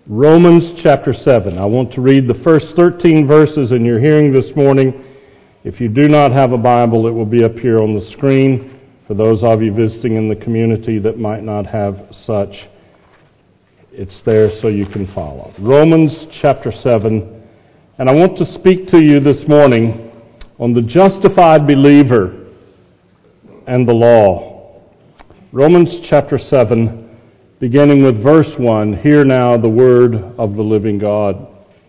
Romans chapter 7. I want to read the first 13 verses in your hearing this morning. If you do not have a Bible, it will be up here on the screen for those of you visiting in the community that might not have such. It's there so you can follow. Romans chapter 7. And I want to speak to you this morning on the justified believer and the law. Romans chapter 7. Beginning with verse 1, hear now the word of the living God.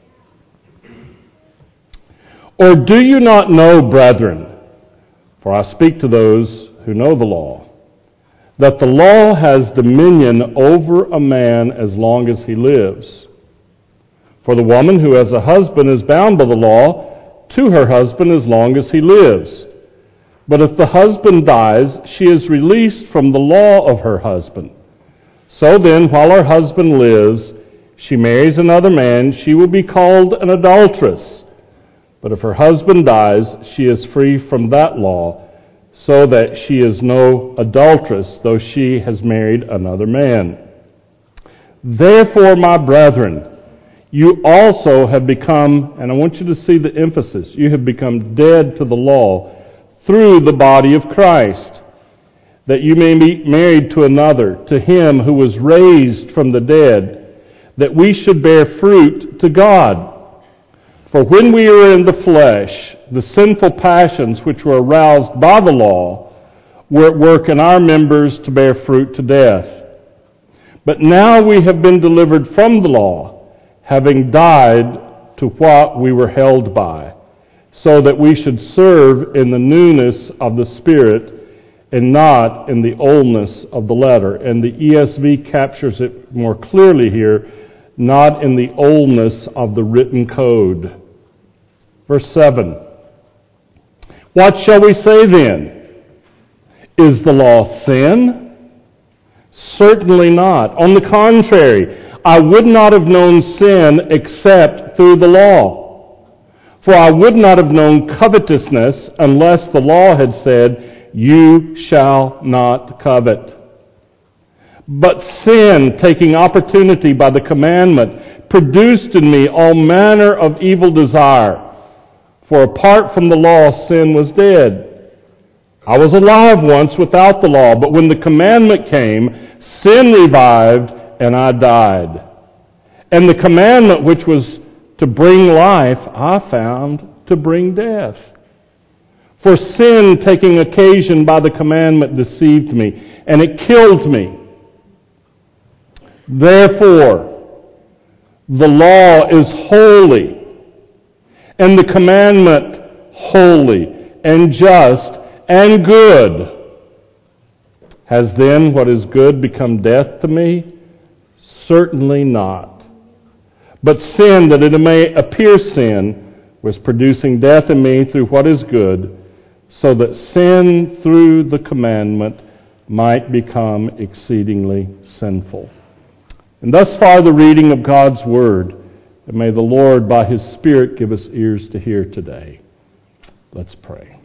Or do you not know, brethren, for I speak to those who know the law, that the law has dominion over a man as long as he lives? For the woman who has a husband is bound by the law to her husband as long as he lives. But if the husband dies, she is released from the law of her husband. So then, while her husband lives, she marries another man, she will be called an adulteress. But if her husband dies, she is free from that law, so that she is no adulteress, though she has married another man. Therefore, my brethren, you also have become, and I want you to see the emphasis, you have become dead to the law through the body of Christ, that you may be married to another, to him who was raised from the dead, that we should bear fruit to God. For when we were in the flesh, the sinful passions which were aroused by the law were at work in our members to bear fruit to death. But now we have been delivered from the law, having died to what we were held by, so that we should serve in the newness of the Spirit, and not in the oldness of the letter. And the ESV captures it more clearly here, not in the oldness of the written code. Verse 7. What shall we say then? Is the law sin? Certainly not. On the contrary, I would not have known sin except through the law. For I would not have known covetousness unless the law had said, you shall not covet. But sin, taking opportunity by the commandment, produced in me all manner of evil desire. For apart from the law, sin was dead. I was alive once without the law, but when the commandment came, sin revived, and I died. And the commandment which was to bring life, I found to bring death. For sin, taking occasion by the commandment, deceived me, and it killed me. Therefore, the law is holy, and the commandment holy, and just, and good. Has then what is good become death to me? Certainly not. But sin, that it may appear sin, was producing death in me through what is good, so that sin through the commandment might become exceedingly sinful. And thus far the reading of God's Word, and may the Lord by His Spirit give us ears to hear today. Let's pray.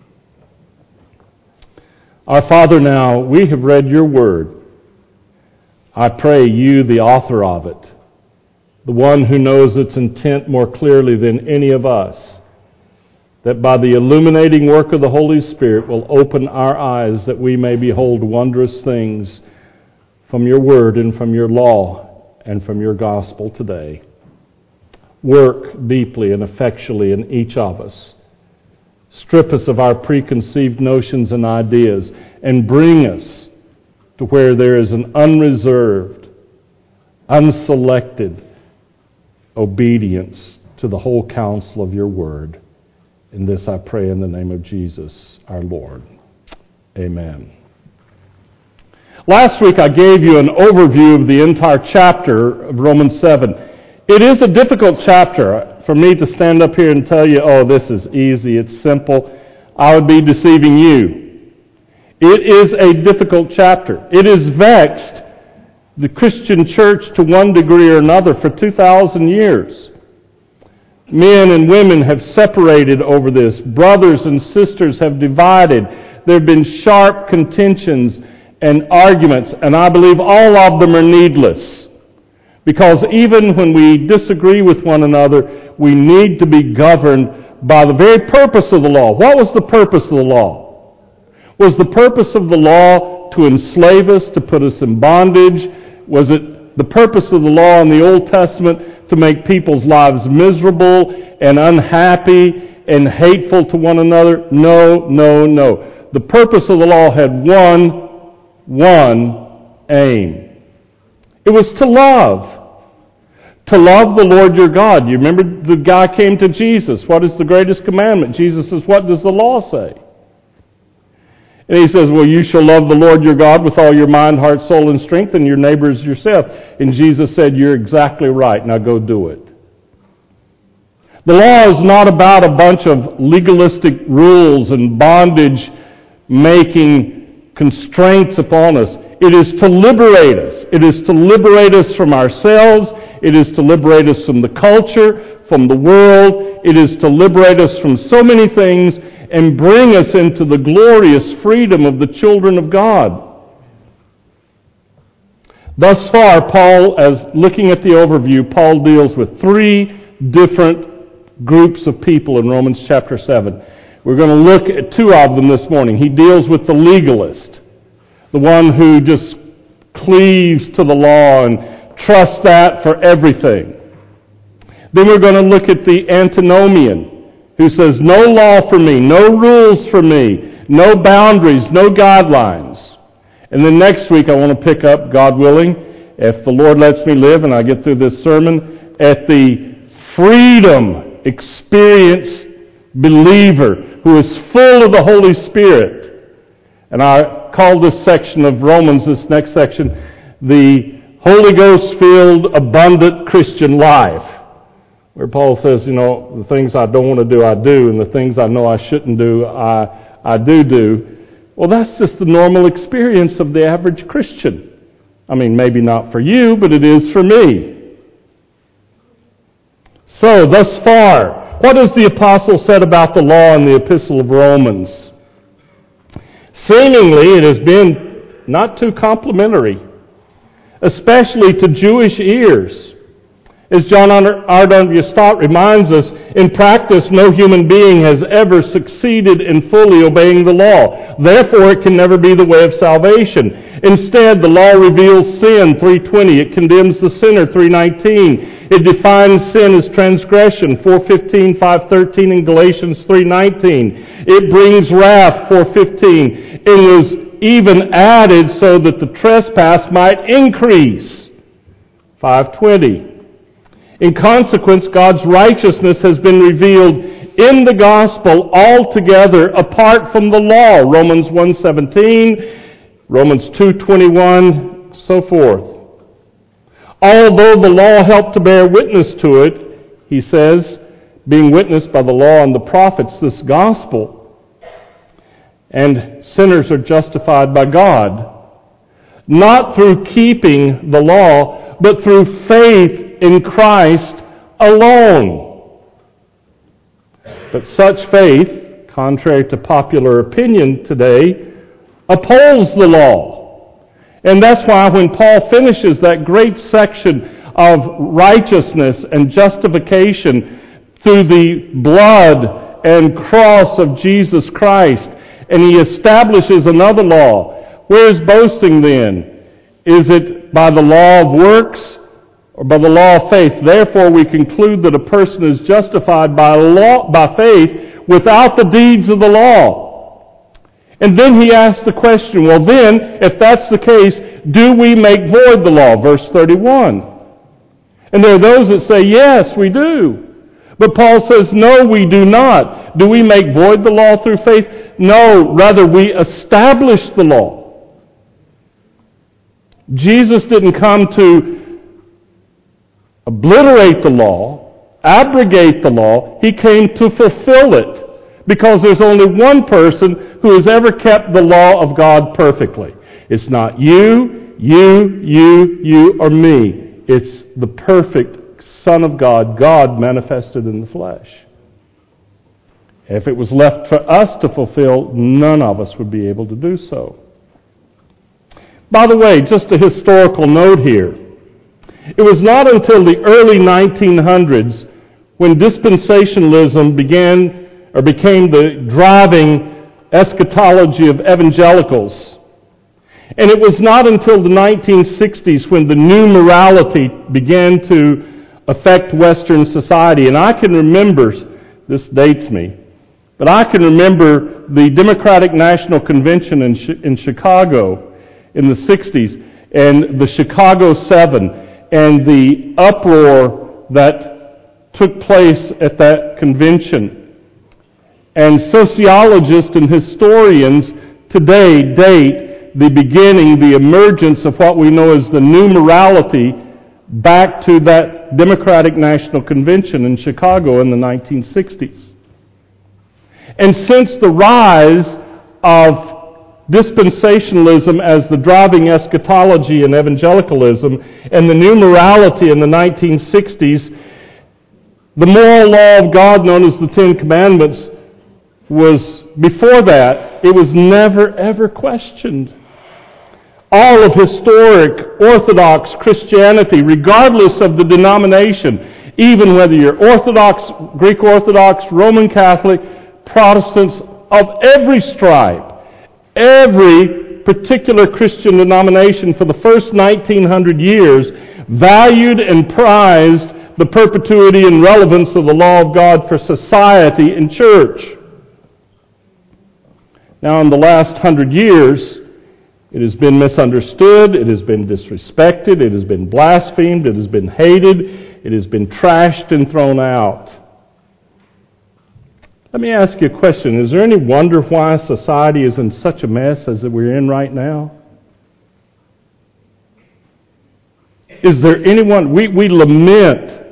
Our Father, now we have read your Word. I pray you, the author of it, the one who knows its intent more clearly than any of us, that by the illuminating work of the Holy Spirit will open our eyes that we may behold wondrous things from your word and from your law and from your gospel today. Work deeply and effectually in each of us. Strip us of our preconceived notions and ideas and bring us to where there is an unreserved, unselected obedience to the whole counsel of your word. In this I pray in the name of Jesus, our Lord. Amen. Last week I gave you an overview of the entire chapter of Romans 7. It is a difficult chapter. For me to stand up here and tell you, oh, this is easy, it's simple, I would be deceiving you. It is a difficult chapter. It has vexed the Christian church to one degree or another for 2,000 years. Men and women have separated over this. Brothers and sisters have divided. There have been sharp contentions and arguments, and I believe all of them are needless. Because even when we disagree with one another, we need to be governed by the very purpose of the law. What was the purpose of the law? Was the purpose of the law to enslave us, to put us in bondage? Was it the purpose of the law in the Old Testament to make people's lives miserable and unhappy and hateful to one another? No, no, no. The purpose of the law had one aim. It was to love. To love the Lord your God. You remember the guy came to Jesus. What is the greatest commandment? Jesus says, what does the law say? And he says, well, you shall love the Lord your God with all your mind, heart, soul, and strength, and your neighbor as yourself. And Jesus said, you're exactly right. Now go do it. The law is not about a bunch of legalistic rules and bondage-making constraints upon us. It is to liberate us. It is to liberate us from ourselves. It is to liberate us from the culture, from the world. It is to liberate us from so many things and bring us into the glorious freedom of the children of God. Thus far, Paul, as looking at the overview, Paul deals with three different groups of people in Romans chapter 7. We're going to look at two of them this morning. He deals with the legalist, the one who just cleaves to the law and trusts that for everything. Then we're going to look at the antinomian, who says, no law for me, no rules for me, no boundaries, no guidelines. And then next week I want to pick up, God willing, if the Lord lets me live and I get through this sermon, at the freedom experienced believer who is full of the Holy Spirit. And I call this section of Romans, this next section, the Holy Ghost-filled, abundant Christian life. Where Paul says, the things I don't want to do, I do, and the things I know I shouldn't do, I do. Well, that's just the normal experience of the average Christian. I mean, maybe not for you, but it is for me. So, thus far, what has the apostle said about the law in the epistle of Romans? Seemingly, it has been not too complimentary, especially to Jewish ears. As John R.W. Stott reminds us, in practice, no human being has ever succeeded in fully obeying the law. Therefore, it can never be the way of salvation. Instead, the law reveals sin, 3:20. It condemns the sinner, 3:19. It defines sin as transgression, 4:15, 5:13, and Galatians 3:19. It brings wrath, 4:15. It was even added so that the trespass might increase, 5:20. In consequence, God's righteousness has been revealed in the gospel altogether apart from the law, Romans 1:17, Romans 2:21, so forth. Although the law helped to bear witness to it, he says, being witnessed by the law and the prophets, this gospel, and sinners are justified by God, not through keeping the law, but through faith in Christ alone. But such faith, contrary to popular opinion today, upholds the law. And that's why when Paul finishes that great section of righteousness and justification through the blood and cross of Jesus Christ, and he establishes another law, where is boasting then? Is it by the law of works or by the law of faith? Therefore, we conclude that a person is justified by faith without the deeds of the law. And then he asks the question, well then, if that's the case, do we make void the law? Verse 31. And there are those that say, yes, we do. But Paul says, no, we do not. Do we make void the law through faith? No, rather we establish the law. Jesus didn't come to obliterate the law, abrogate the law. He came to fulfill it, because there's only one person who has ever kept the law of God perfectly. It's not you, or me. It's the perfect Son of God, God manifested in the flesh. If it was left for us to fulfill, none of us would be able to do so. By the way, just a historical note here. It was not until the early 1900s when dispensationalism became the driving eschatology of evangelicals. And it was not until the 1960s when the new morality began to affect Western society. And I can remember, this dates me, but I can remember the Democratic National Convention in Chicago in the 60s and the Chicago 7 and the uproar that took place at that convention. And sociologists and historians today date the beginning, the emergence of what we know as the new morality back to that Democratic National Convention in Chicago in the 1960s. And since the rise of dispensationalism as the driving eschatology in evangelicalism and the new morality in the 1960s, the moral law of God known as the Ten Commandments was, before that, it was never ever questioned. All of historic Orthodox Christianity, regardless of the denomination, even whether you're Orthodox, Greek Orthodox, Roman Catholic, Protestants of every stripe, every particular Christian denomination for the first 1900 years valued and prized the perpetuity and relevance of the law of God for society and church. Now, in the last 100 years, it has been misunderstood, it has been disrespected, it has been blasphemed, it has been hated, it has been trashed and thrown out. Let me ask you a question. Is there any wonder why society is in such a mess as we're in right now? Is there anyone? We lament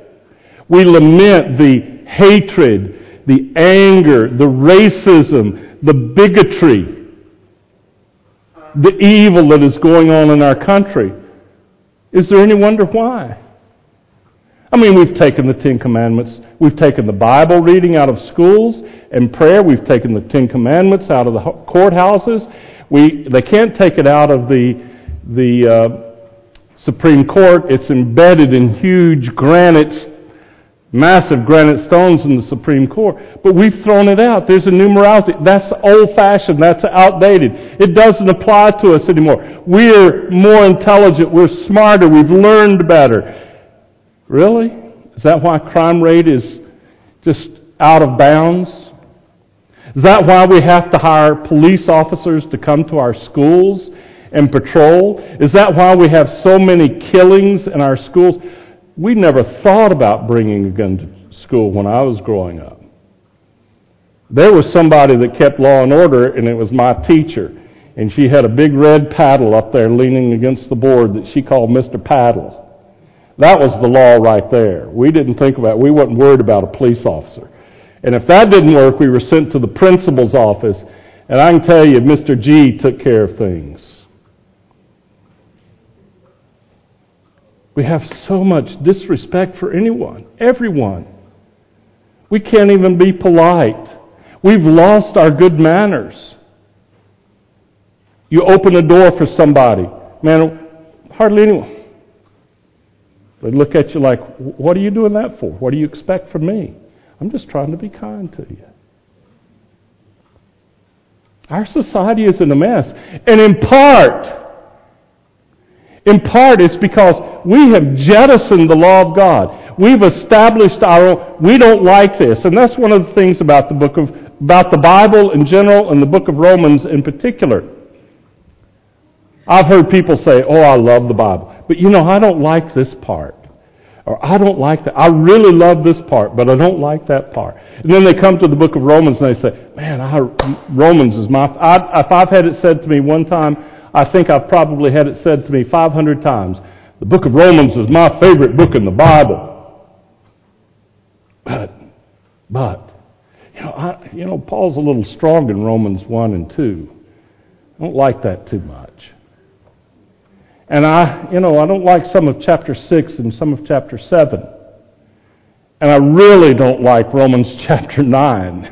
the hatred, the anger, the racism, the bigotry, the evil that is going on in our country. Is there any wonder why? I mean, we've taken the Ten Commandments, we've taken the Bible reading out of schools and prayer, we've taken the Ten Commandments out of the courthouses. They can't take it out of the Supreme Court. It's embedded in huge massive granite stones in the Supreme Court. But we've thrown it out. There's a new morality. That's old-fashioned. That's outdated. It doesn't apply to us anymore. We're more intelligent. We're smarter. We've learned better. Really? Is that why crime rate is just out of bounds? Is that why we have to hire police officers to come to our schools and patrol? Is that why we have so many killings in our schools? We never thought about bringing a gun to school when I was growing up. There was somebody that kept law and order, and it was my teacher. And she had a big red paddle up there leaning against the board that she called Mr. Paddle. That was the law right there. We didn't think about it. We weren't worried about a police officer. And if that didn't work, we were sent to the principal's office. And I can tell you, Mr. G took care of things. We have so much disrespect for anyone, everyone. We can't even be polite. We've lost our good manners. You open a door for somebody. Man, hardly anyone. They look at you like, what are you doing that for? What do you expect from me? I'm just trying to be kind to you. Our society is in a mess. And in part it's because we have jettisoned the law of God. We've established our own. We don't like this. And that's one of the things about the Bible in general and the book of Romans in particular. I've heard people say, oh, I love the Bible. But I don't like this part. Or I don't like that. I really love this part, but I don't like that part. And then they come to the book of Romans and they say, man, Romans is my... If I've had it said to me one time, I think I've probably had it said to me 500 times. The book of Romans is my favorite book in the Bible. But, Paul's a little strong in Romans 1 and 2. I don't like that too much. And I don't like some of chapter 6 and some of chapter 7. And I really don't like Romans chapter 9.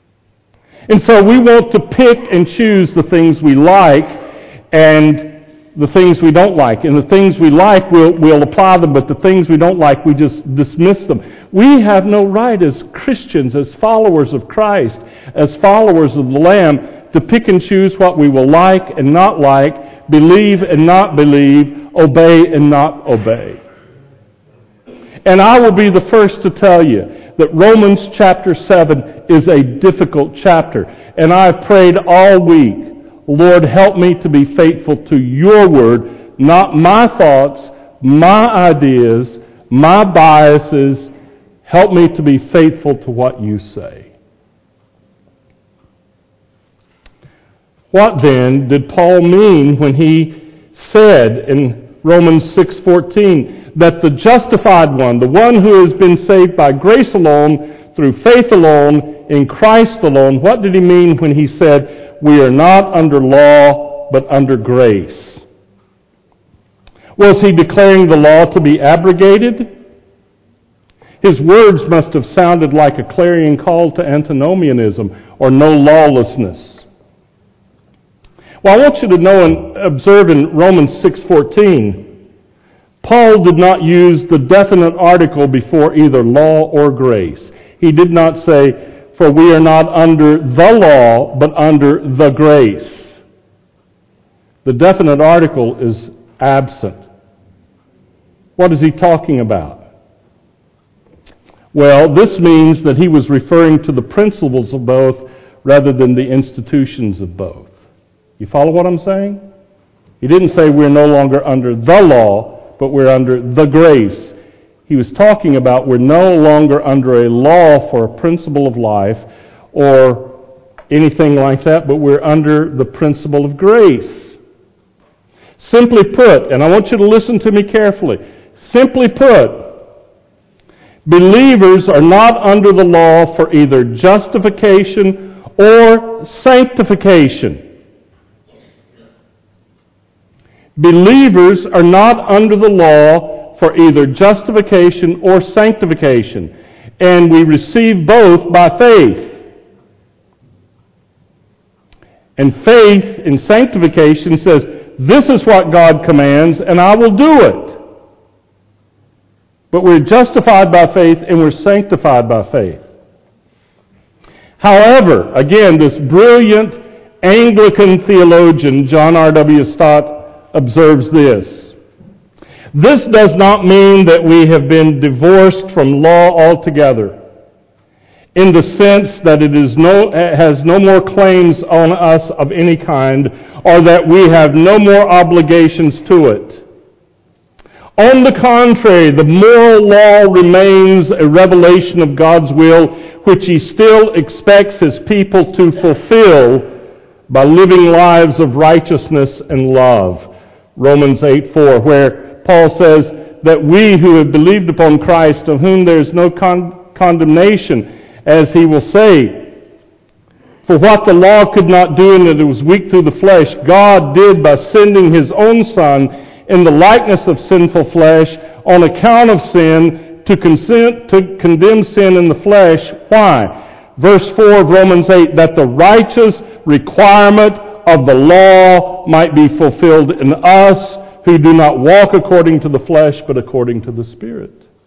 And so we want to pick and choose the things we like, and the things we don't like. And the things we like, we'll apply them, but the things we don't like, we just dismiss them. We have no right as Christians, as followers of Christ, as followers of the Lamb, to pick and choose what we will like and not like, believe and not believe, obey and not obey. And I will be the first to tell you that Romans chapter 7 is a difficult chapter. And I've prayed all week, Lord, help me to be faithful to your word, not my thoughts, my ideas, my biases. Help me to be faithful to what you say. What then did Paul mean when he said in Romans 6:14 that the justified one, the one who has been saved by grace alone, through faith alone, in Christ alone, what did he mean when he said, we are not under law, but under grace? Was he declaring the law to be abrogated? His words must have sounded like a clarion call to antinomianism or no lawlessness. Well, I want you to know and observe in Romans 6:14, Paul did not use the definite article before either law or grace. He did not say, for we are not under the law, but under the grace. The definite article is absent. What is he talking about? Well, this means that he was referring to the principles of both rather than the institutions of both. You follow what I'm saying? He didn't say we're no longer under the law, but we're under the grace. He was talking about we're no longer under a law for a principle of life or anything like that, but we're under the principle of grace. Simply put, and I want you to listen to me carefully, simply put, believers are not under the law for either justification or sanctification. Believers are not under the law for either justification or sanctification, and we receive both by faith. And faith in sanctification says, this is what God commands, and I will do it. But we're justified by faith and we're sanctified by faith. However, again, this brilliant Anglican theologian, John R.W. Stott, observes this. This does not mean that we have been divorced from law altogether, in the sense that it has no more claims on us of any kind, or that we have no more obligations to it. On the contrary, the moral law remains a revelation of God's will, which He still expects His people to fulfill by living lives of righteousness and love. Romans 8:4, where Paul says that we who have believed upon Christ, of whom there is no condemnation, as he will say, for what the law could not do in that it was weak through the flesh, God did by sending His own Son in the likeness of sinful flesh on account of sin to condemn sin in the flesh. Why? Verse 4 of Romans 8, that the righteous requirement of the law might be fulfilled in us who do not walk according to the flesh, but according to the Spirit.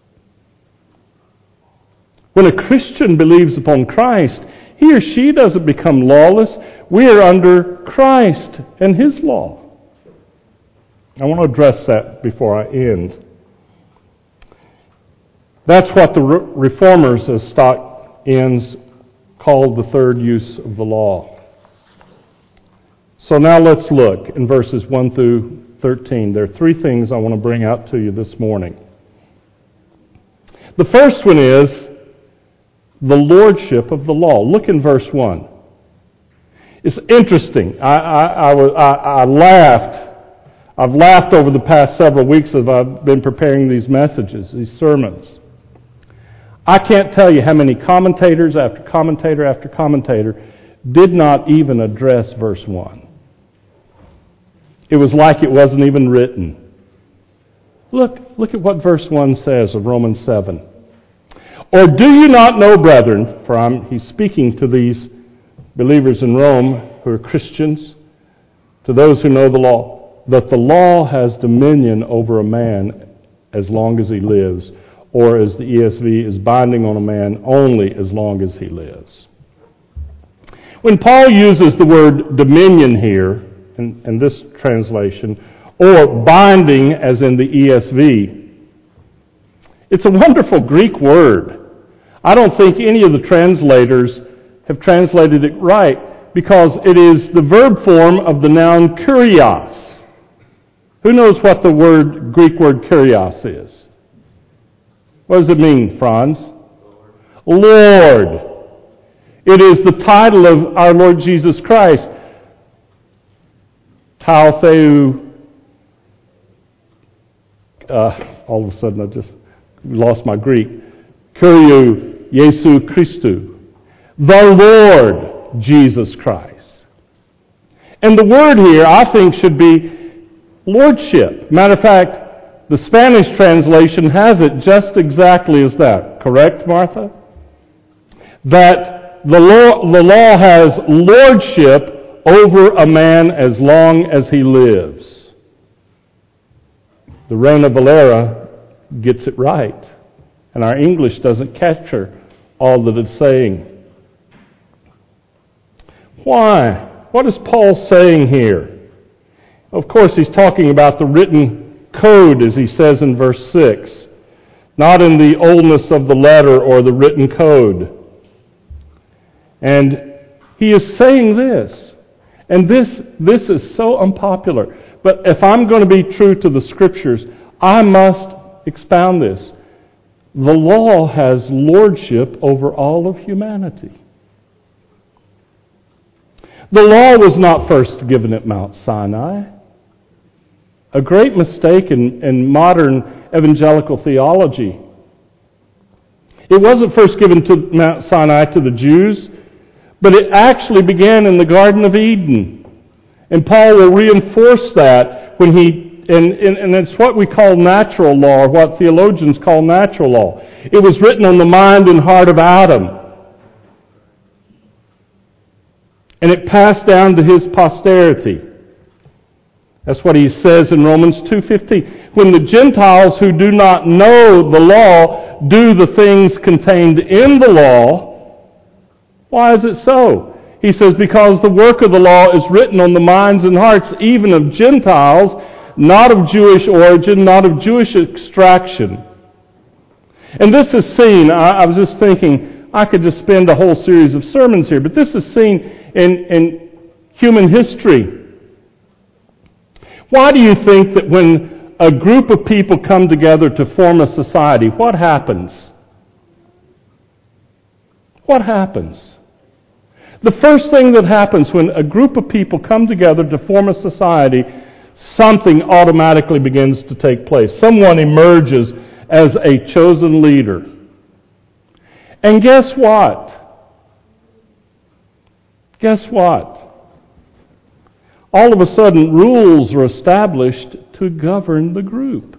When a Christian believes upon Christ, he or she doesn't become lawless. We are under Christ and His law. I want to address that before I end. That's what the Reformers, as Stott ends, called the third use of the law. So now let's look in verses 1 through 13. There are three things I want to bring out to you this morning. The first one is the lordship of the law. Look in verse 1. It's interesting. I laughed. I've laughed over the past several weeks as I've been preparing these messages, these sermons. I can't tell you how many commentators after commentator after commentator did not even address verse 1. It was like it wasn't even written. Look at what verse 1 says of Romans 7. Or do you not know, brethren, for he's speaking to these believers in Rome who are Christians, to those who know the law, that the law has dominion over a man as long as he lives, or as the ESV is binding on a man only as long as he lives. When Paul uses the word dominion here, in this translation, or binding as in the ESV, it's a wonderful Greek word. I don't think any of the translators have translated it right, because it is the verb form of the noun kurios. Who knows what the Greek word kurios is? What does it mean, Franz? Lord. It is the title of our Lord Jesus Christ. Tau Theou. All of a sudden I just lost my Greek. Kyriou Jesu Christou. The Lord Jesus Christ. And the word here, I think, should be lordship. Matter of fact, the Spanish translation has it just exactly as that. Correct, Martha? That the law has lordship over a man as long as he lives. The Reina Valera gets it right, and our English doesn't capture all that it's saying. Why? What is Paul saying here? Of course, he's talking about the written code, as he says in verse 6, not in the oldness of the letter or the written code. And he is saying this, and this is so unpopular. But if I'm going to be true to the Scriptures, I must expound this. The law has lordship over all of humanity. The law was not first given at Mount Sinai. A great mistake in modern evangelical theology. It wasn't first given to Mount Sinai to the Jews, but it actually began in the Garden of Eden. And Paul will reinforce that when and it's what we call natural law, or what theologians call natural law. It was written on the mind and heart of Adam. And it passed down to his posterity. That's what he says in Romans 2:15. When the Gentiles who do not know the law do the things contained in the law, why is it so? He says, because the work of the law is written on the minds and hearts even of Gentiles, not of Jewish origin, not of Jewish extraction. And this is seen, I was just thinking, I could just spend a whole series of sermons here, but this is seen in human history. Why do you think that when a group of people come together to form a society, what happens? What happens? The first thing that happens when a group of people come together to form a society, something automatically begins to take place. Someone emerges as a chosen leader. And guess what? Guess what? All of a sudden, rules are established to govern the group.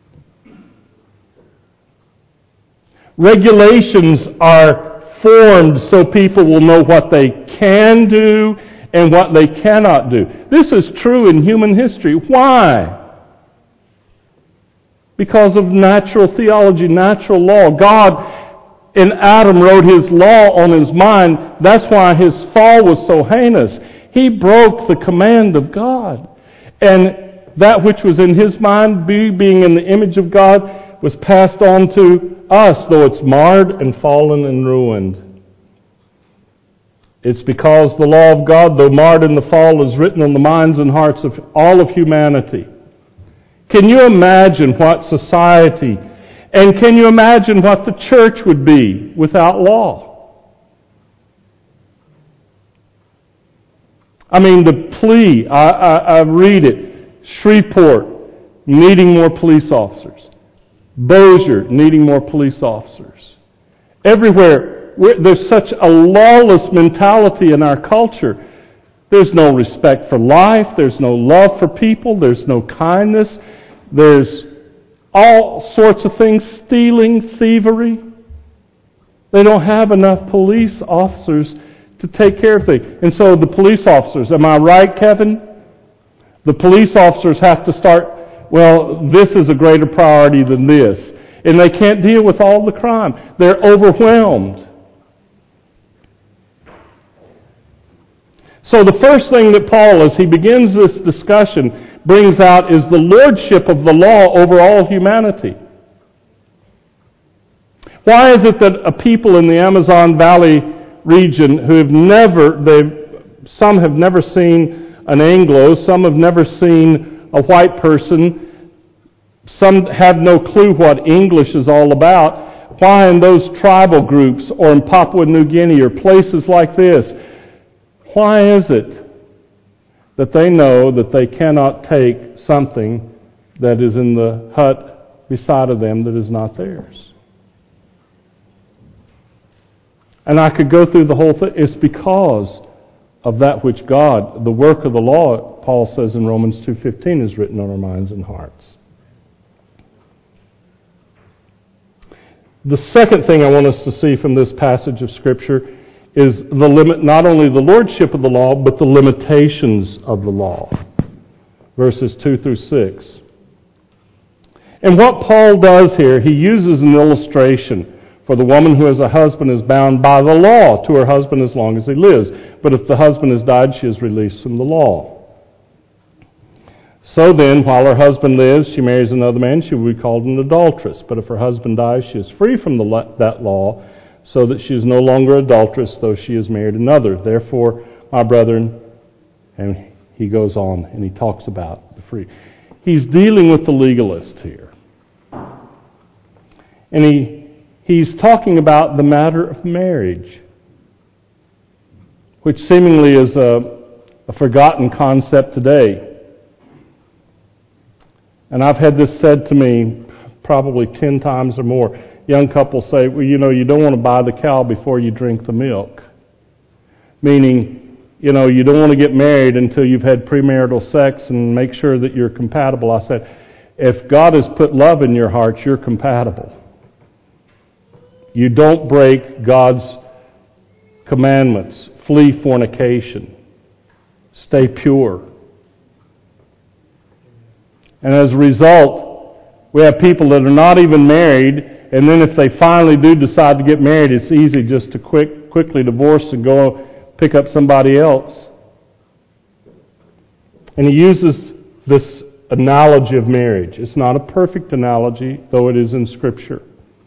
Regulations are formed so people will know what they can do and what they cannot do. This is true in human history. Why? Because of natural theology, natural law. God in Adam wrote his law on his mind. That's why his fall was so heinous. He broke the command of God. And that which was in his mind, being in the image of God, was passed on to us, though it's marred and fallen and ruined. It's because the law of God, though marred in the fall, is written on the minds and hearts of all of humanity. Can you imagine what society, and can you imagine what the church would be without law? I mean, the plea, I read it, Shreveport needing more police officers. Bossier needing more police officers. Everywhere, there's such a lawless mentality in our culture. There's no respect for life. There's no love for people. There's no kindness. There's all sorts of things, stealing, thievery. They don't have enough police officers to take care of things. And so the police officers, am I right, Kevin? The police officers have to start, well, this is a greater priority than this. And they can't deal with all the crime. They're overwhelmed. So the first thing that Paul, as he begins this discussion, brings out is the lordship of the law over all humanity. Why is it that a people in the Amazon Valley region who some have never seen an Anglo, some have never seen a white person, some have no clue what English is all about, why in those tribal groups or in Papua New Guinea or places like this, why is it that they know that they cannot take something that is in the hut beside of them that is not theirs? And I could go through the whole thing. It's because of that which God, the work of the law, Paul says in Romans 2:15, is written on our minds and hearts. The second thing I want us to see from this passage of Scripture is the limit, not only the lordship of the law, but the limitations of the law. Verses 2 through 6. And what Paul does here, he uses an illustration. For the woman who has a husband is bound by the law to her husband as long as he lives. But if the husband has died, she is released from the law. So then, while her husband lives, she marries another man, she will be called an adulteress. But if her husband dies, she is free from that law, so that she is no longer adulteress, though she has married another. Therefore, my brethren, and he goes on and he talks about the free. He's dealing with the legalist here. And he's talking about the matter of marriage, which seemingly is a forgotten concept today. And I've had this said to me probably 10 times or more. Young couples say, well, you don't want to buy the cow before you drink the milk. Meaning, you don't want to get married until you've had premarital sex and make sure that you're compatible. I said, if God has put love in your heart, you're compatible. You don't break God's commandments. Flee fornication. Stay pure. And as a result, we have people that are not even married, and then if they finally do decide to get married, it's easy just to quickly divorce and go pick up somebody else. And he uses this analogy of marriage. It's not a perfect analogy, though it is in Scripture.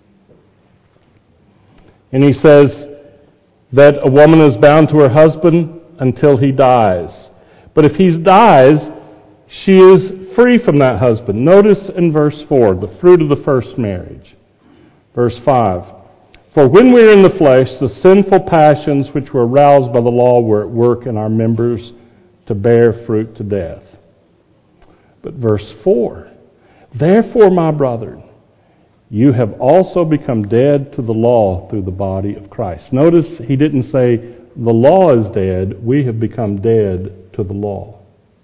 And he says that a woman is bound to her husband until he dies. But if he dies, she is free from that husband. Notice in verse 4, the fruit of the first marriage. Verse 5. For when we were in the flesh, the sinful passions which were aroused by the law were at work in our members to bear fruit to death. But verse 4. Therefore, my brethren, you have also become dead to the law through the body of Christ. Notice he didn't say the law is dead. We have become dead to the law.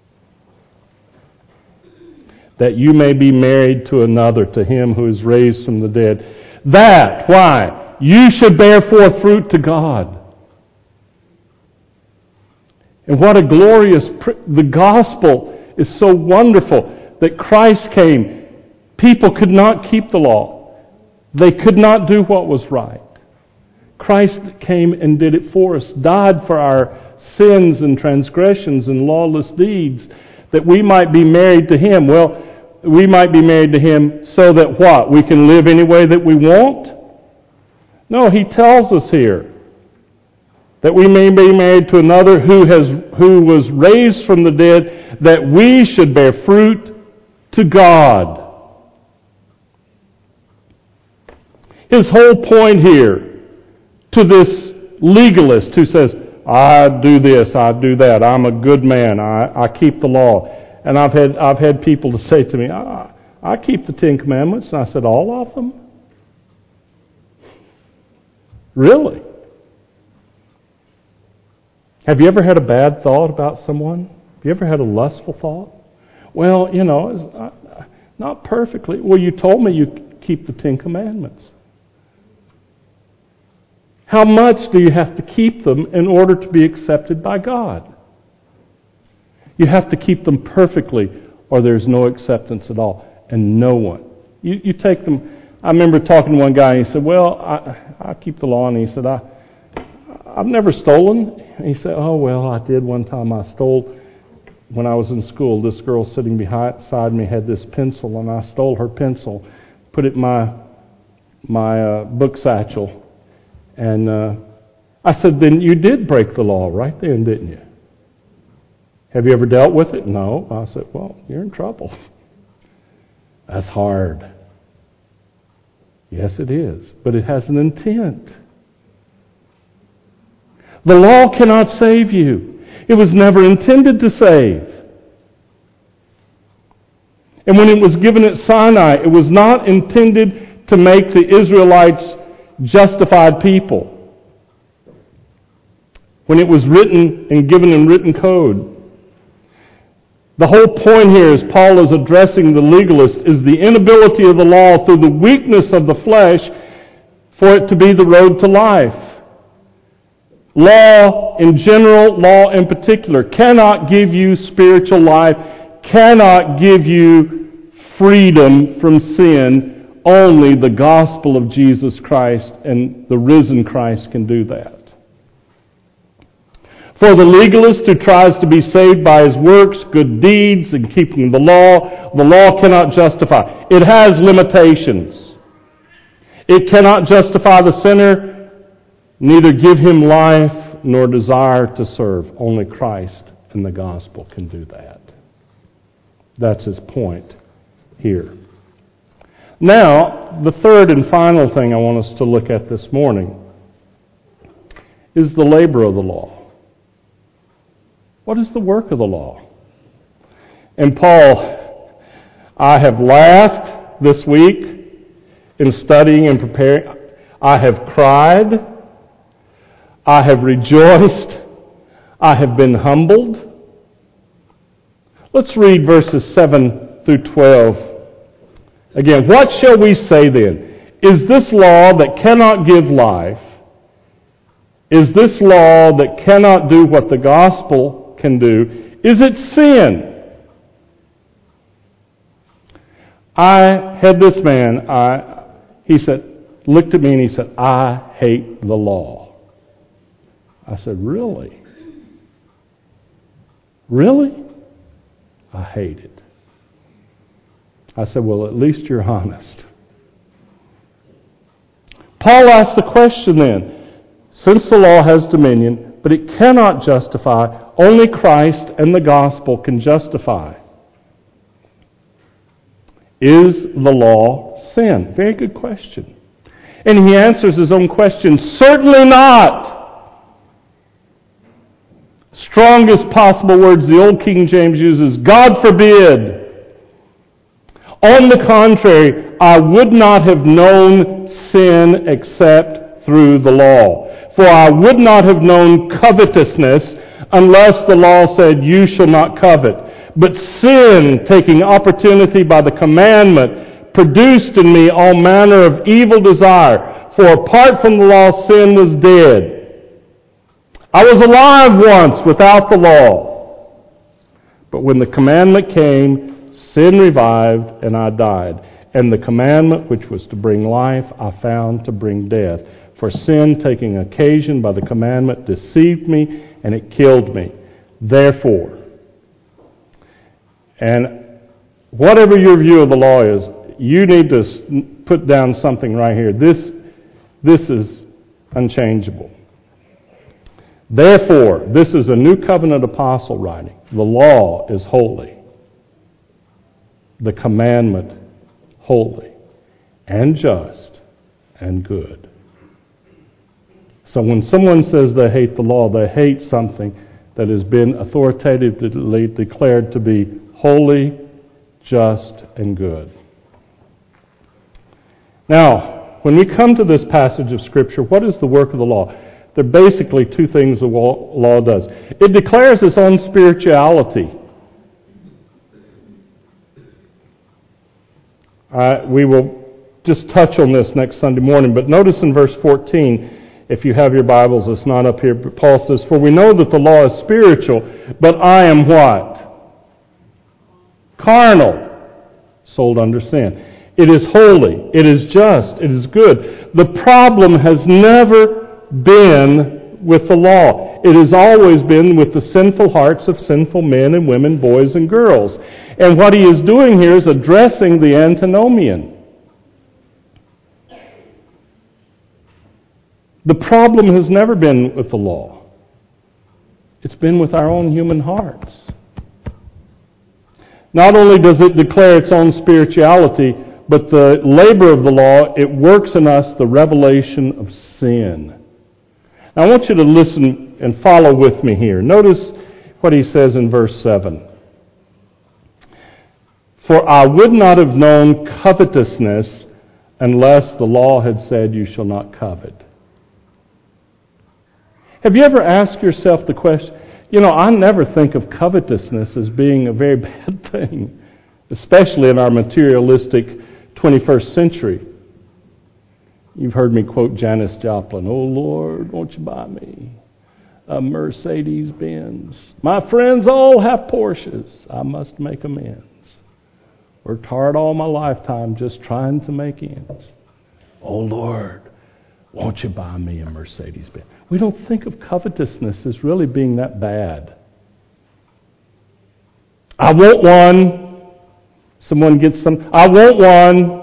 That you may be married to another, to him who is raised from the dead. That, why? You should bear forth fruit to God. And what a glorious, the gospel is so wonderful that Christ came. People could not keep the law. They could not do what was right. Christ came and did it for us, died for our sins and transgressions and lawless deeds, that we might be married to him. Well, we might be married to him so that what? We can live any way that we want? No, he tells us here that we may be married to another who was raised from the dead, that we should bear fruit to God. His whole point here to this legalist who says, I do this, I do that, I'm a good man, I keep the law. And I've had people to say to me, I keep the 10 Commandments. And I said, all of them? Really? Have you ever had a bad thought about someone? Have you ever had a lustful thought? Well, not perfectly. Well, you told me you keep the 10 Commandments. How much do you have to keep them in order to be accepted by God? You have to keep them perfectly, or there's no acceptance at all. And no one. You take them. I remember talking to one guy, and he said, well, I keep the law. And he said, I've never stolen. And he said, oh, well, I did one time. I stole when I was in school. This girl sitting beside me had this pencil, and I stole her pencil, put it in my book satchel. And I said, then you did break the law right then, didn't you? Have you ever dealt with it? No. I said, well, you're in trouble. That's hard. Yes, it is. But it has an intent. The law cannot save you. It was never intended to save. And when it was given at Sinai, it was not intended to make the Israelites justified people. When it was written and given in written code, the whole point here, as Paul is addressing the legalist, is the inability of the law through the weakness of the flesh for it to be the road to life. Law in general, law in particular, cannot give you spiritual life, cannot give you freedom from sin. Only the gospel of Jesus Christ and the risen Christ can do that. For the legalist who tries to be saved by his works, good deeds, and keeping the law cannot justify. It has limitations. It cannot justify the sinner, neither give him life nor desire to serve. Only Christ and the gospel can do that. That's his point here. Now, the third and final thing I want us to look at this morning is the labor of the law. What is the work of the law? And Paul, I have laughed this week in studying and preparing. I have cried. I have rejoiced. I have been humbled. Let's read verses 7 through 12. Again, what shall we say then? Is this law that cannot give life? Is this law that cannot do what the gospel can do? Is it sin? I had this man, he said, looked at me and he said, I hate the law. I said, really? Really? I hate it. I said, well, at least you're honest. Paul asked the question then, since the law has dominion, but it cannot justify, only Christ and the gospel can justify. Is the law sin? Very good question. And he answers his own question, certainly not. Strongest possible words the Old King James uses, God forbid. On the contrary, I would not have known sin except through the law. For I would not have known covetousness unless the law said, you shall not covet. But sin, taking opportunity by the commandment, produced in me all manner of evil desire. For apart from the law, sin was dead. I was alive once without the law. But when the commandment came, sin revived, and I died. And the commandment, which was to bring life, I found to bring death. For sin, taking occasion by the commandment, deceived me, and it killed me. Therefore, and whatever your view of the law is, you need to put down something right here. This is unchangeable. Therefore, this is a New Covenant apostle writing. The law is holy. The commandment holy and just and good. So when someone says they hate the law, they hate something that has been authoritatively declared to be holy, just, and good. Now, when we come to this passage of Scripture, what is the work of the law? There are basically two things the law does. It declares its own spirituality. We will just touch on this next Sunday morning, but notice in verse 14, if you have your Bibles, it's not up here, but Paul says, for we know that the law is spiritual, but I am what? carnal, sold under sin. It is holy, it is just, it is good. The problem has never been with the law. It has always been with the sinful hearts of sinful men and women, boys and girls. And what he is doing here is addressing the antinomian. The problem has never been with the law. It's been with our own human hearts. Not only does it declare its own spirituality, but the labor of the law, it works in us the revelation of sin. Now, I want you to listen and follow with me here. Notice what he says in verse 7. For I would not have known covetousness unless the law had said, you shall not covet. Have you ever asked yourself the question, I never think of covetousness as being a very bad thing, especially in our materialistic 21st century. You've heard me quote Janis Joplin, "Oh Lord, won't you buy me a Mercedes-Benz? My friends all have Porsches. I must make amends. Worked hard all my lifetime just trying to make ends. Oh Lord, won't you buy me a Mercedes-Benz?" We don't think of covetousness as really being that bad. I want one. Someone gets some. I want one.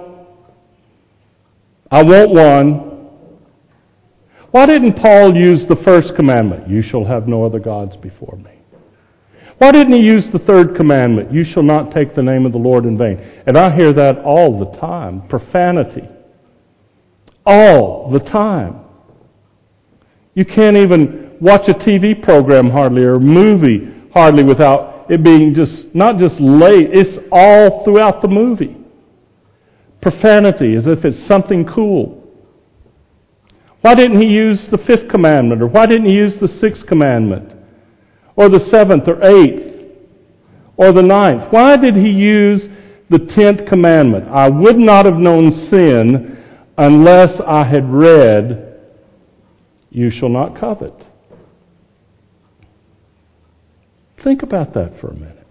I want one. Why didn't Paul use the first commandment? You shall have no other gods before me. Why didn't he use the third commandment? You shall not take the name of the Lord in vain. And I hear that all the time. Profanity. All the time. You can't even watch a TV program hardly or a movie hardly without it being not just late, it's all throughout the movie. Profanity, as if it's something cool. Why didn't he use the fifth commandment? Or why didn't he use the sixth commandment? Or the seventh or eighth? Or the ninth? Why did he use the 10th commandment? I would not have known sin unless I had read, you shall not covet. Think about that for a minute.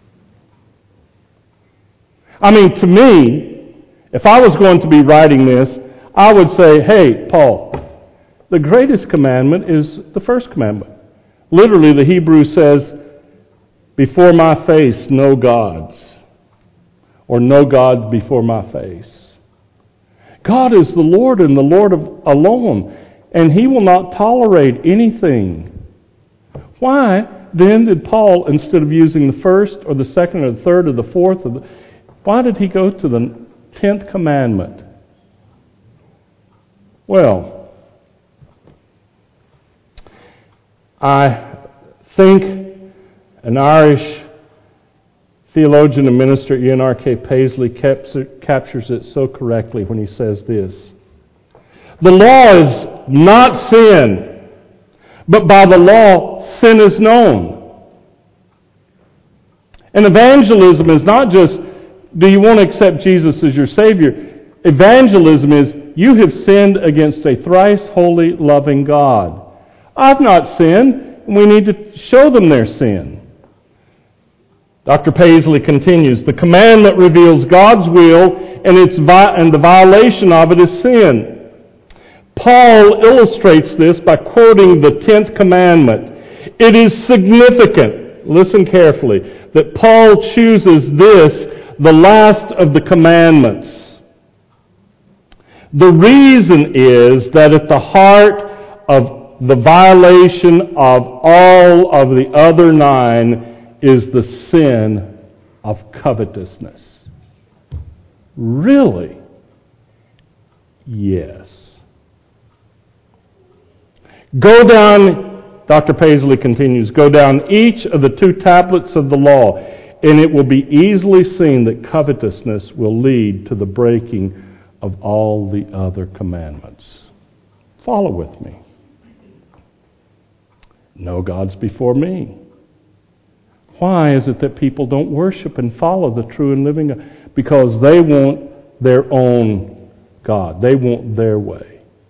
To me, if I was going to be writing this, I would say, hey, Paul, the greatest commandment is the first commandment. Literally, the Hebrew says, before my face, no gods. Or no gods before my face. God is the Lord and the Lord alone. And He will not tolerate anything. Why then did Paul, instead of using the first or the second or the third or the fourth, why did he go to the 10th commandment? Well, I think an Irish theologian and minister, Ian R.K. Paisley, captures it so correctly when he says this. The law is not sin, but by the law sin is known. And evangelism is not just, do you want to accept Jesus as your Savior? Evangelism is, you have sinned against a thrice holy, loving God. I've not sinned, and we need to show them their sin. Dr. Paisley continues, the commandment reveals God's will, and the violation of it is sin. Paul illustrates this by quoting the 10th commandment. It is significant, listen carefully, that Paul chooses this, the last of the commandments. The reason is that at the heart of the violation of all of the other 9 is the sin of covetousness. Really? Yes. Go down, Dr. Paisley continues, go down each of the 2 tablets of the law, and it will be easily seen that covetousness will lead to the breaking of all the other commandments. Follow with me. No gods before me. Why is it that people don't worship and follow the true and living God? Because they want their own God. They want their way.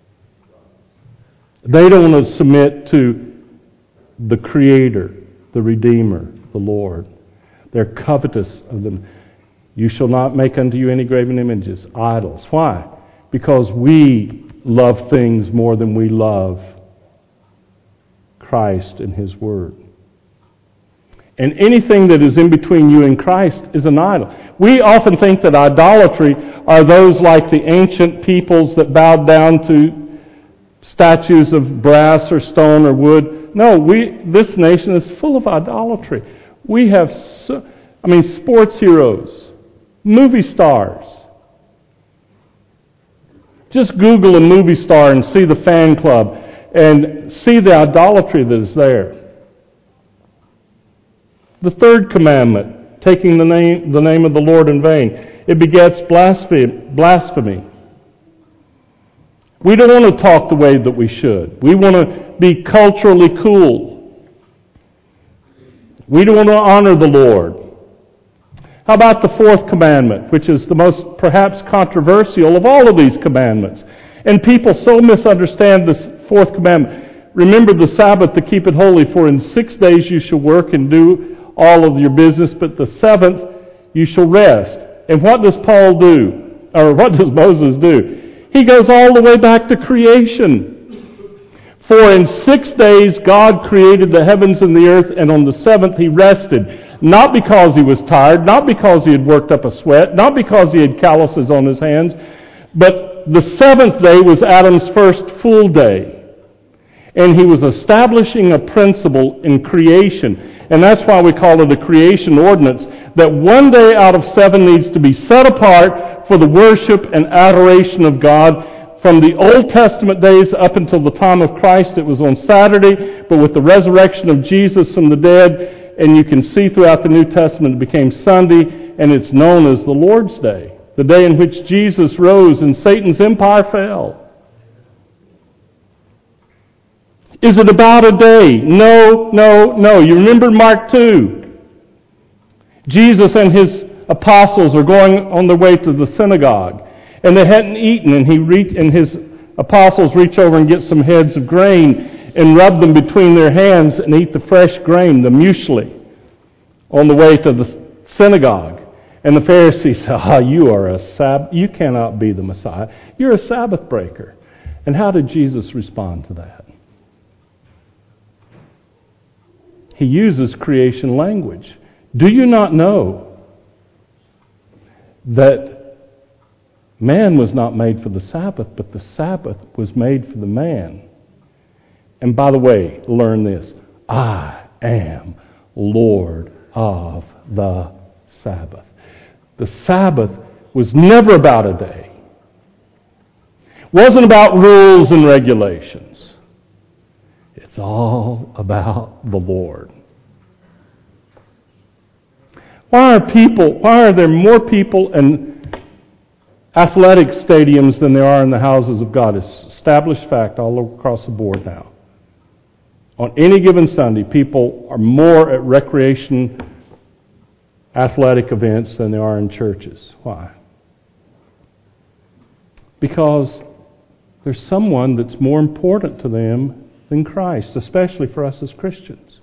They don't want to submit to the Creator, the Redeemer, the Lord. They're covetous of them. You shall not make unto you any graven images, idols. Why? Because we love things more than we love Christ and His Word. And anything that is in between you and Christ is an idol. We often think that idolatry are those like the ancient peoples that bowed down to statues of brass or stone or wood. No, this nation is full of idolatry. We have, sports heroes, movie stars. Just Google a movie star and see the fan club and see the idolatry that is there. The third commandment, taking the name of the Lord in vain, it begets blasphemy. We don't want to talk the way that we should. We want to be culturally cool. We don't want to honor the Lord. How about the fourth commandment, which is the most perhaps controversial of all of these commandments? And people so misunderstand this fourth commandment. Remember the Sabbath to keep it holy, for in 6 days you shall work and do all of your business, but the seventh you shall rest. And what does Paul do? Or what does Moses do? He goes all the way back to creation. For in 6 days God created the heavens and the earth, and on the seventh He rested. Not because He was tired, not because He had worked up a sweat, not because He had calluses on His hands, but the seventh day was Adam's first full day. And He was establishing a principle in creation. And that's why we call it a creation ordinance, that one day out of 7 needs to be set apart for the worship and adoration of God. From the Old Testament days up until the time of Christ, it was on Saturday, but with the resurrection of Jesus from the dead, and you can see throughout the New Testament, it became Sunday, and it's known as the Lord's Day, the day in which Jesus rose and Satan's empire fell. Is it about a day? No. You remember Mark 2. Jesus and His apostles are going on their way to the synagogue, and they hadn't eaten, and His apostles reach over and get some heads of grain and rub them between their hands and eat the fresh grain, the muesli, on the way to the synagogue. And the Pharisees say, you cannot be the Messiah. You're a Sabbath breaker. And how did Jesus respond to that? He uses creation language. Do you not know that man was not made for the Sabbath, but the Sabbath was made for the man? And by the way, learn this. I am Lord of the Sabbath. The Sabbath was never about a day. It wasn't about rules and regulations. It's all about the Lord. Why are there more people in athletic stadiums than there are in the houses of God? It's established fact all across the board now. On any given Sunday, people are more at recreation athletic events than they are in churches. Why? Because there's someone that's more important to them than Christ, especially for us as Christians.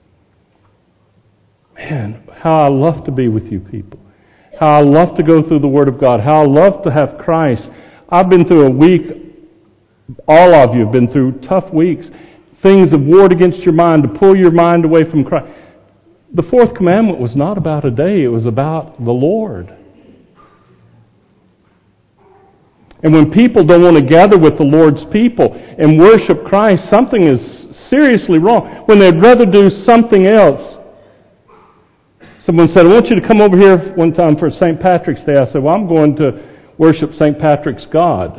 Man, how I love to be with you people. How I love to go through the Word of God. How I love to have Christ. I've been through a week, all of you have been through tough weeks. Things have warred against your mind to pull your mind away from Christ. The fourth commandment was not about a day, it was about the Lord. And when people don't want to gather with the Lord's people and worship Christ, something is seriously wrong. When they'd rather do something else. Someone said, I want you to come over here one time for St. Patrick's Day. I said, well, I'm going to worship St. Patrick's God.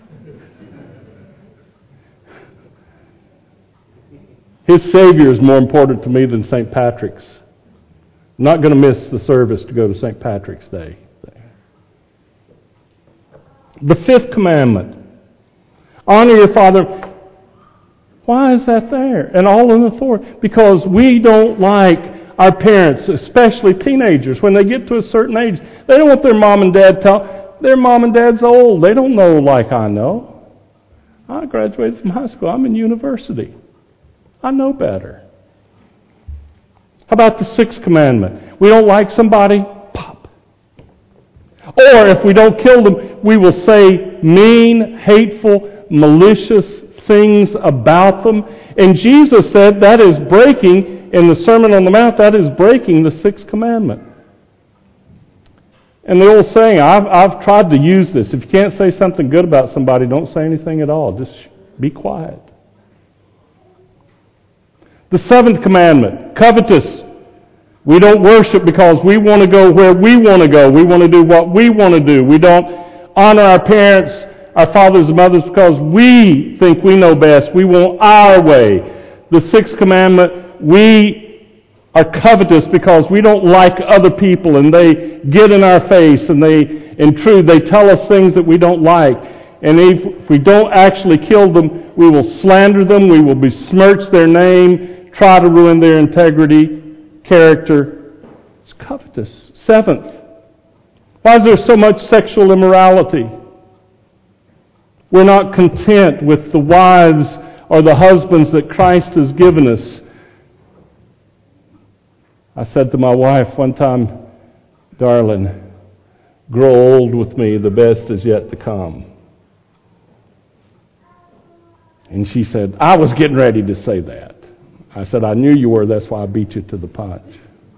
His Savior is more important to me than St. Patrick's. I'm not going to miss the service to go to St. Patrick's Day. The fifth commandment, honor your father. Why is that there? And all in authority. Because we don't like our parents, especially teenagers, when they get to a certain age, they don't want their mom and dad their mom and dad's old. They don't know like I know. I graduated from high school. I'm in university. I know better. How about the sixth commandment? We don't like somebody, pop. Or if we don't kill them, we will say mean, hateful, malicious things about them. And Jesus said that is breaking, in the Sermon on the Mount, that is breaking the sixth commandment. And the old saying, I've tried to use this. If you can't say something good about somebody, don't say anything at all. Just be quiet. The seventh commandment, covetous. We don't worship because we want to go where we want to go. We want to do what we want to do. We don't honor our parents, our fathers and mothers, because we think we know best. We want our way. The sixth commandment, we are covetous because we don't like other people and they get in our face and they intrude. They tell us things that we don't like. And if we don't actually kill them, we will slander them. We will besmirch their name, try to ruin their integrity, character. It's covetous. Seventh, why is there so much sexual immorality? We're not content with the wives or the husbands that Christ has given us. I said to my wife one time, darling, grow old with me, the best is yet to come. And she said, I was getting ready to say that. I said, I knew you were, that's why I beat you to the punch.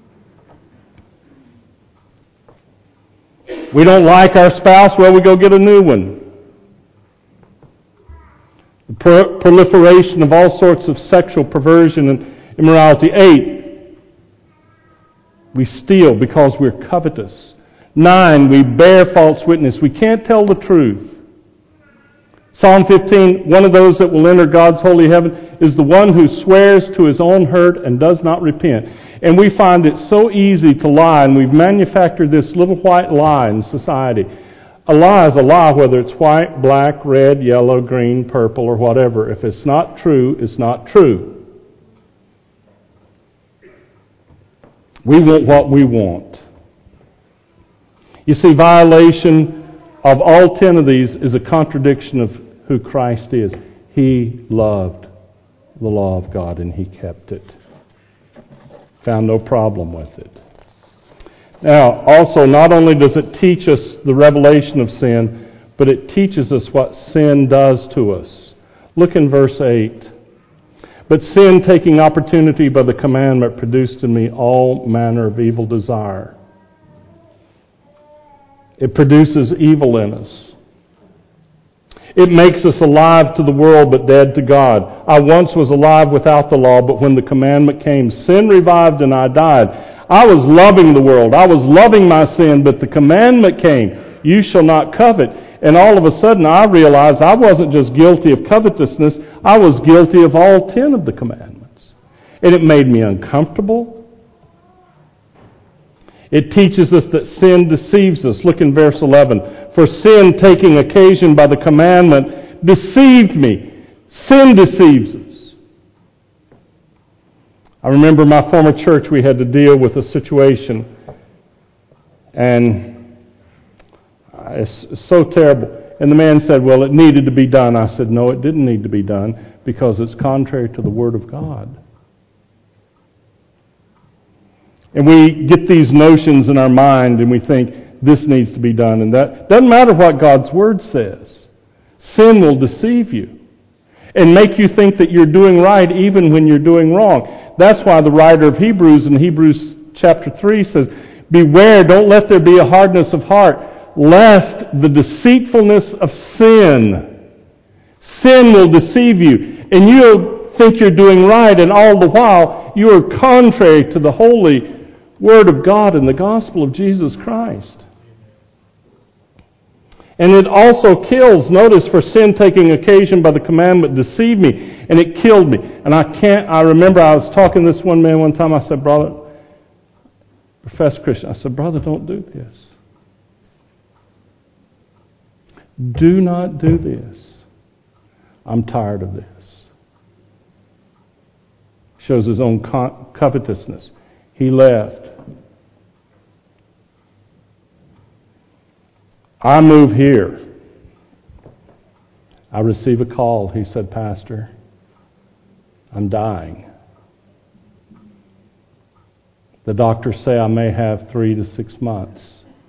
We don't like our spouse, well, we go get a new one. The proliferation of all sorts of sexual perversion and immorality. 8, we steal because we're covetous. 9, we bear false witness. We can't tell the truth. Psalm 15, one of those that will enter God's holy heaven is the one who swears to his own hurt and does not repent. And we find it so easy to lie, and we've manufactured this little white lie in society. A lie is a lie, whether it's white, black, red, yellow, green, purple, or whatever. If it's not true, it's not true. We want what we want. You see, violation of all 10 of these is a contradiction of who Christ is. He loved the law of God and He kept it. Found no problem with it. Now, also, not only does it teach us the revelation of sin, but it teaches us what sin does to us. Look in verse 8. But sin, taking opportunity by the commandment, produced in me all manner of evil desire. It produces evil in us. It makes us alive to the world but dead to God. I once was alive without the law, but when the commandment came, sin revived and I died. I was loving the world. I was loving my sin, but the commandment came, you shall not covet. And all of a sudden I realized I wasn't just guilty of covetousness, I was guilty of all 10 of the commandments. And it made me uncomfortable. It teaches us that sin deceives us. Look in verse 11. For sin, taking occasion by the commandment, deceived me. Sin deceives us. I remember my former church, we had to deal with a situation, and it's so terrible. And the man said, well, it needed to be done. I said, no, it didn't need to be done because it's contrary to the Word of God. And we get these notions in our mind and we think this needs to be done. And that doesn't matter what God's Word says. Sin will deceive you and make you think that you're doing right even when you're doing wrong. That's why the writer of Hebrews in Hebrews chapter 3 says, beware, don't let there be a hardness of heart, lest the deceitfulness of sin will deceive you. And you'll think you're doing right, and all the while you are contrary to the holy Word of God and the gospel of Jesus Christ. And it also kills. Notice, for sin taking occasion by the commandment deceived me, and it killed me. And I remember I was talking to this one man one time. I said, brother, professed Christian, I said, brother, don't do this. Do not do this. I'm tired of this. Shows his own covetousness. He left. I move here. I receive a call. He said, Pastor, I'm dying. The doctors say I may have 3 to 6 months.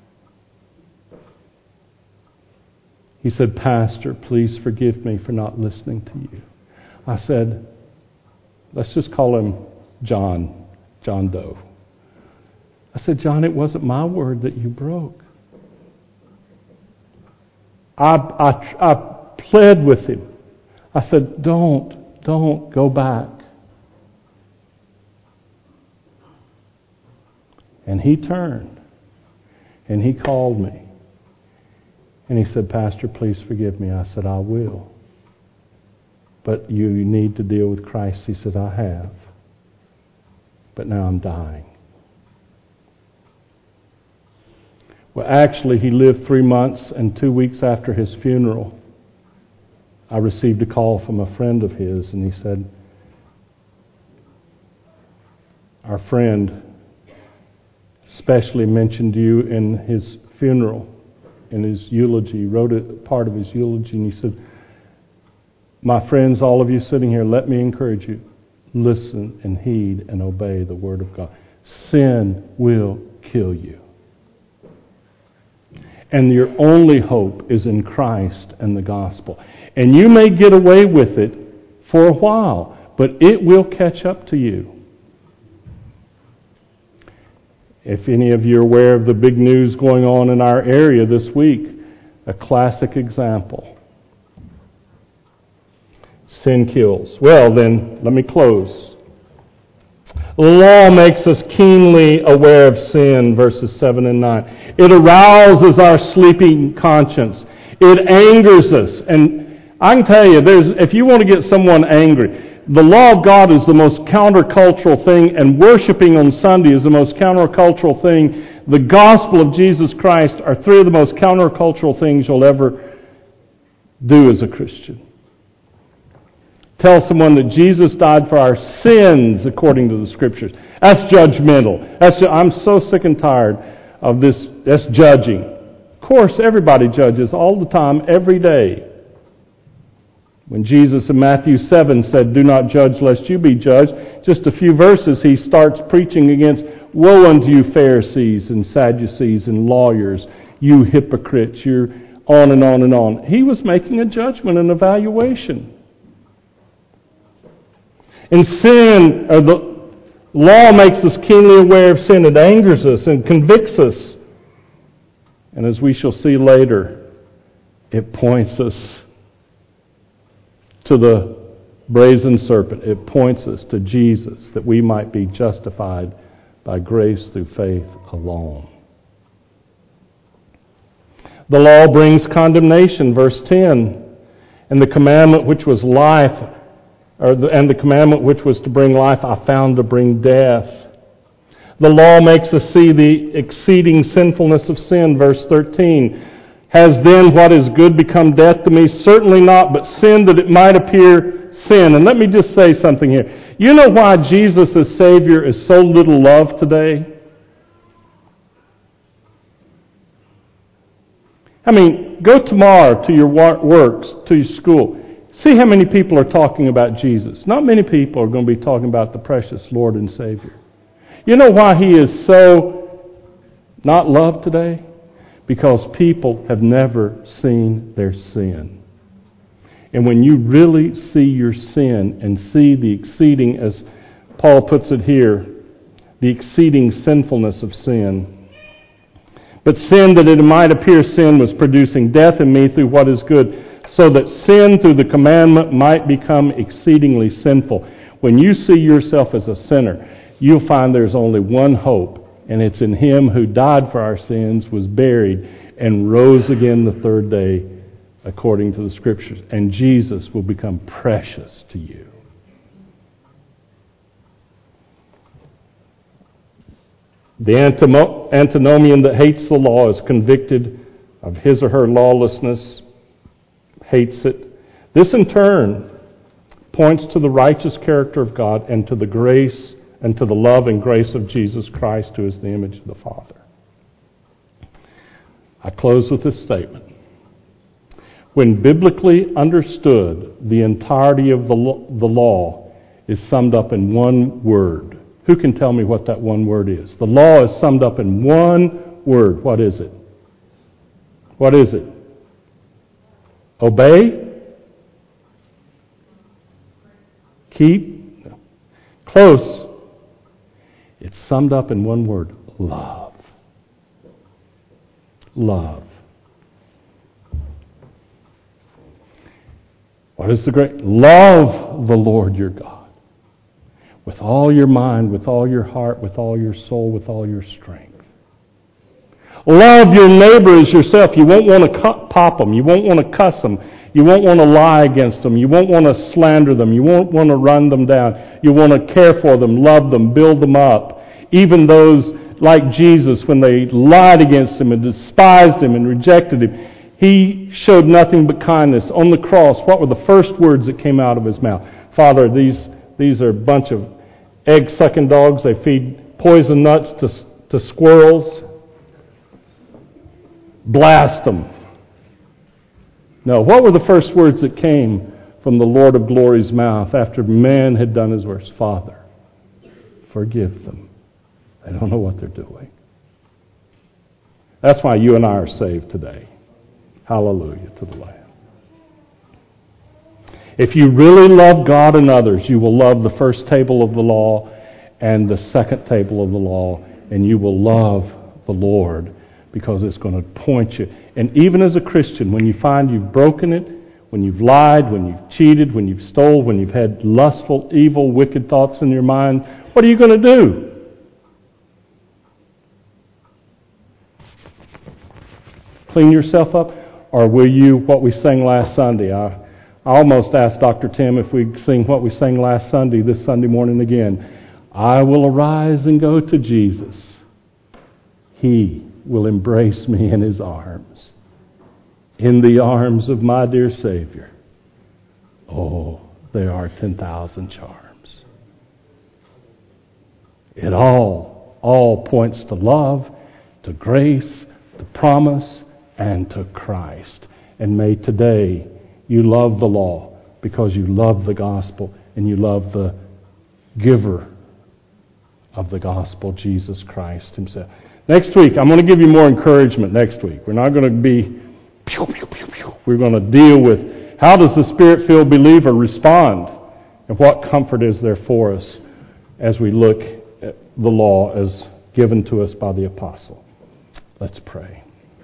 He said, Pastor, please forgive me for not listening to you. I said, let's just call him John Doe. I said, John, it wasn't my word that you broke. I pled with him. I said, don't go back. And he turned and he called me. And he said, Pastor, please forgive me. I said, I will. But you need to deal with Christ. He said, I have. But now I'm dying. Well, actually, he lived 3 months, and 2 weeks after his funeral, I received a call from a friend of his, and he said, our friend especially mentioned you in his funeral, in his eulogy. He wrote a part of his eulogy, and he said, my friends, all of you sitting here, let me encourage you. Listen and heed and obey the Word of God. Sin will kill you. And your only hope is in Christ and the gospel. And you may get away with it for a while, but it will catch up to you. If any of you are aware of the big news going on in our area this week, a classic example. Sin kills. Well, then, let me close. The law makes us keenly aware of sin, verses 7 and 9. It arouses our sleeping conscience. It angers us. And I can tell you, if you want to get someone angry, the law of God is the most countercultural thing, and worshiping on Sunday is the most countercultural thing. The gospel of Jesus Christ are 3 of the most countercultural things you'll ever do as a Christian. Tell someone that Jesus died for our sins according to the Scriptures. That's judgmental. I'm so sick and tired of this. That's judging. Of course, everybody judges all the time, every day. When Jesus in Matthew 7 said, do not judge lest you be judged, just a few verses he starts preaching against, woe unto you Pharisees and Sadducees and lawyers, you hypocrites, you're on and on and on. He was making a judgment, an evaluation. And sin, or the law makes us keenly aware of sin. It angers us and convicts us. And as we shall see later, it points us to the brazen serpent. It points us to Jesus, that we might be justified by grace through faith alone. The law brings condemnation, verse 10. And the commandment which was life, and the commandment which was to bring life, I found to bring death. The law makes us see the exceeding sinfulness of sin, verse 13. Has then what is good become death to me? Certainly not, but sin that it might appear sin. And let me just say something here. You know why Jesus as Savior is so little loved today? I mean, go tomorrow to your works, to your school. See how many people are talking about Jesus. Not many people are going to be talking about the precious Lord and Savior. You know why He is so not loved today? Because people have never seen their sin. And when you really see your sin and see the exceeding, as Paul puts it here, the exceeding sinfulness of sin. But sin that it might appear sin was producing death in me through what is good, so that sin through the commandment might become exceedingly sinful. When you see yourself as a sinner, you'll find there's only one hope, and it's in Him who died for our sins, was buried, and rose again the third day according to the Scriptures. And Jesus will become precious to you. The antinomian that hates the law is convicted of his or her lawlessness, hates it. This in turn points to the righteous character of God and to the grace and to the love and grace of Jesus Christ, who is the image of the Father. I close with this statement. When biblically understood, the entirety of the law is summed up in one word, Who can tell me what that one word is? The law is summed up in one word. What is it? What is it? Obey? Keep? No. Close. It's summed up in one word. Love. Love. What is the great? Love the Lord your God with all your mind, with all your heart, with all your soul, with all your strength. Love your neighbor as yourself. You won't want to pop them. You won't want to cuss them. You won't want to lie against them. You won't want to slander them. You won't want to run them down. You want to care for them, love them, build them up. Even those like Jesus, when they lied against him and despised him and rejected him, he showed nothing but kindness. On the cross, what were the first words that came out of his mouth? Father, these are a bunch of egg-sucking dogs. They feed poison nuts to squirrels. Blast them. No, what were the first words that came from the Lord of Glory's mouth after man had done his worst? Father, forgive them. They don't know what they're doing. That's why you and I are saved today. Hallelujah to the Lamb. If you really love God and others, you will love the first table of the law and the second table of the law, and you will love the Lord because it's going to point you. And even as a Christian, when you find you've broken it, when you've lied, when you've cheated, when you've stole, when you've had lustful, evil, wicked thoughts in your mind, what are you going to do? Clean yourself up? Or will you, what we sang last Sunday? I almost asked Dr. Tim if we'd sing what we sang last Sunday, this Sunday morning again. I will arise and go to Jesus. He will embrace me in his arms. In the arms of my dear Savior. Oh, there are 10,000 charms. It all points to love, to grace, to promise, and to Christ. And may today you love the law because you love the gospel and you love the giver of the gospel, Jesus Christ himself. Next week, I'm going to give you more encouragement next week. We're not going to be pew, pew, pew, pew. We're going to deal with how does the Spirit-filled believer respond and what comfort is there for us as we look at the law as given to us by the apostle. Let's pray.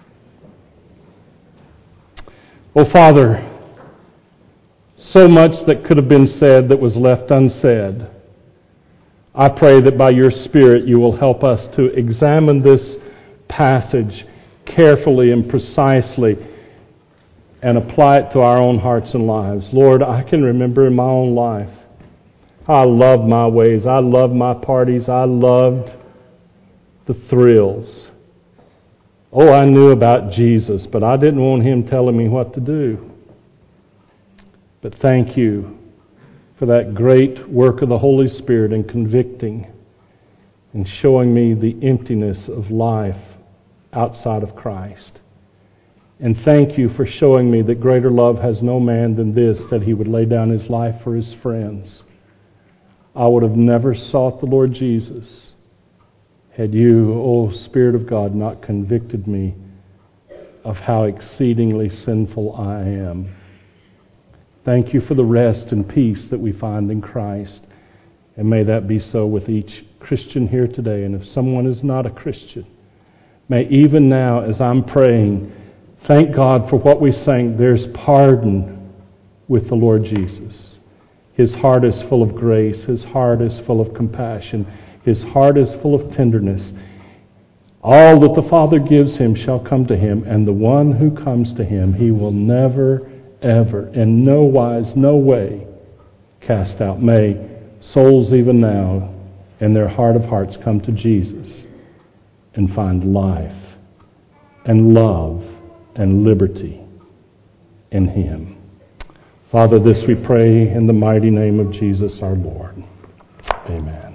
Oh, Father, so much that could have been said that was left unsaid. I pray that by your Spirit you will help us to examine this passage carefully and precisely and apply it to our own hearts and lives. Lord, I can remember in my own life, I loved my ways. I loved my parties. I loved the thrills. Oh, I knew about Jesus, but I didn't want him telling me what to do. But thank you for that great work of the Holy Spirit in convicting and showing me the emptiness of life outside of Christ. And thank you for showing me that greater love has no man than this, that he would lay down his life for his friends. I would have never sought the Lord Jesus had you, O Spirit of God, not convicted me of how exceedingly sinful I am. Thank you for the rest and peace that we find in Christ. And may that be so with each Christian here today. And if someone is not a Christian, may even now as I'm praying, thank God for what we sang. There's pardon with the Lord Jesus. His heart is full of grace. His heart is full of compassion. His heart is full of tenderness. All that the Father gives him shall come to him, and the one who comes to him he will never, ever, in no wise, no way, cast out. May souls even now, in their heart of hearts, come to Jesus and find life and love and liberty in him. Father, this we pray in the mighty name of Jesus our Lord. Amen.